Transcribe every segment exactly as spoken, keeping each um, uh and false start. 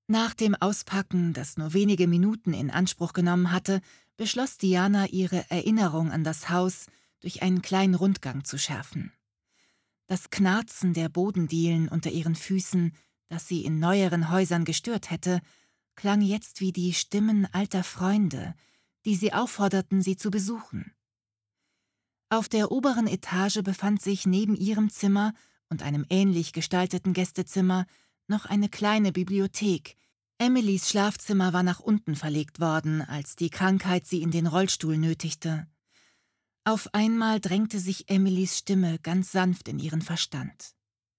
Nach dem Auspacken, das nur wenige Minuten in Anspruch genommen hatte, beschloss Diana, ihre Erinnerung an das Haus durch einen kleinen Rundgang zu schärfen. Das Knarzen der Bodendielen unter ihren Füßen, das sie in neueren Häusern gestört hätte, klang jetzt wie die Stimmen alter Freunde, die sie aufforderten, sie zu besuchen. Auf der oberen Etage befand sich neben ihrem Zimmer und einem ähnlich gestalteten Gästezimmer noch eine kleine Bibliothek. Emilys Schlafzimmer war nach unten verlegt worden, als die Krankheit sie in den Rollstuhl nötigte. Auf einmal drängte sich Emilys Stimme ganz sanft in ihren Verstand.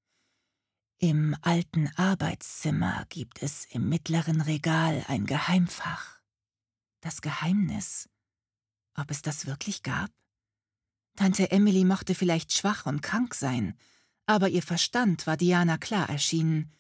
»Im alten Arbeitszimmer gibt es im mittleren Regal ein Geheimfach. Das Geheimnis. Ob es das wirklich gab? Tante Emily mochte vielleicht schwach und krank sein, aber ihr Verstand war Diana klar erschienen.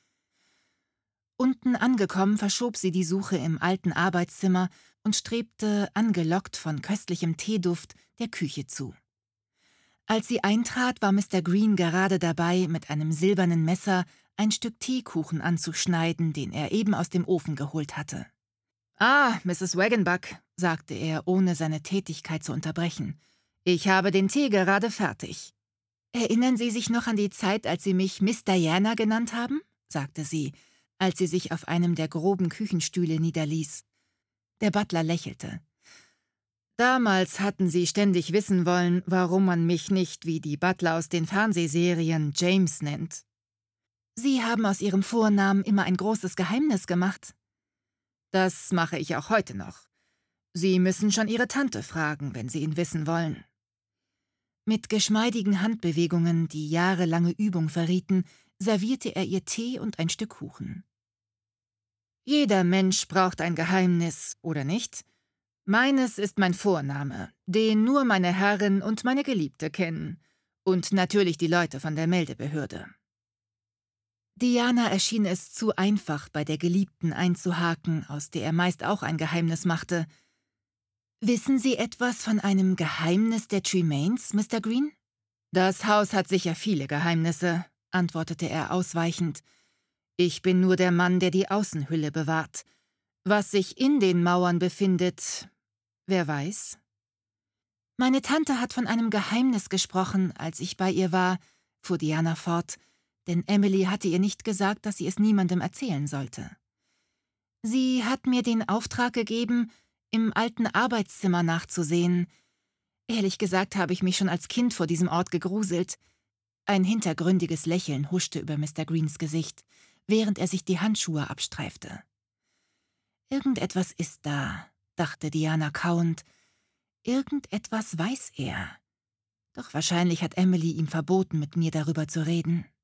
Unten angekommen verschob sie die Suche im alten Arbeitszimmer und strebte, angelockt von köstlichem Teeduft, der Küche zu. Als sie eintrat, war Mister Green gerade dabei, mit einem silbernen Messer ein Stück Teekuchen anzuschneiden, den er eben aus dem Ofen geholt hatte. »Ah, Misses Wagenbuck«, sagte er, ohne seine Tätigkeit zu unterbrechen, »ich habe den Tee gerade fertig.« »Erinnern Sie sich noch an die Zeit, als Sie mich Miss Diana genannt haben?« sagte sie, als sie sich auf einem der groben Küchenstühle niederließ. Der Butler lächelte. »Damals hatten Sie ständig wissen wollen, warum man mich nicht wie die Butler aus den Fernsehserien James nennt.« »Sie haben aus Ihrem Vornamen immer ein großes Geheimnis gemacht.« »Das mache ich auch heute noch. Sie müssen schon Ihre Tante fragen, wenn Sie ihn wissen wollen.« Mit geschmeidigen Handbewegungen, die jahrelange Übung verrieten, servierte er ihr Tee und ein Stück Kuchen. »Jeder Mensch braucht ein Geheimnis, oder nicht? Meines ist mein Vorname, den nur meine Herrin und meine Geliebte kennen. Und natürlich die Leute von der Meldebehörde.« Diana erschien es zu einfach, bei der Geliebten einzuhaken, aus der er meist auch ein Geheimnis machte. »Wissen Sie etwas von einem Geheimnis der Tremaines, Mister Green?« »Das Haus hat sicher viele Geheimnisse«, antwortete er ausweichend. »Ich bin nur der Mann, der die Außenhülle bewahrt. Was sich in den Mauern befindet, wer weiß?« »Meine Tante hat von einem Geheimnis gesprochen, als ich bei ihr war«, fuhr Diana fort, denn Emily hatte ihr nicht gesagt, dass sie es niemandem erzählen sollte. »Sie hat mir den Auftrag gegeben, im alten Arbeitszimmer nachzusehen. Ehrlich gesagt habe ich mich schon als Kind vor diesem Ort gegruselt.« Ein hintergründiges Lächeln huschte über Mister Greens Gesicht, während er sich die Handschuhe abstreifte. »Irgendetwas ist da«, dachte Diana kauend. »Irgendetwas weiß er. Doch wahrscheinlich hat Emily ihm verboten, mit mir darüber zu reden.«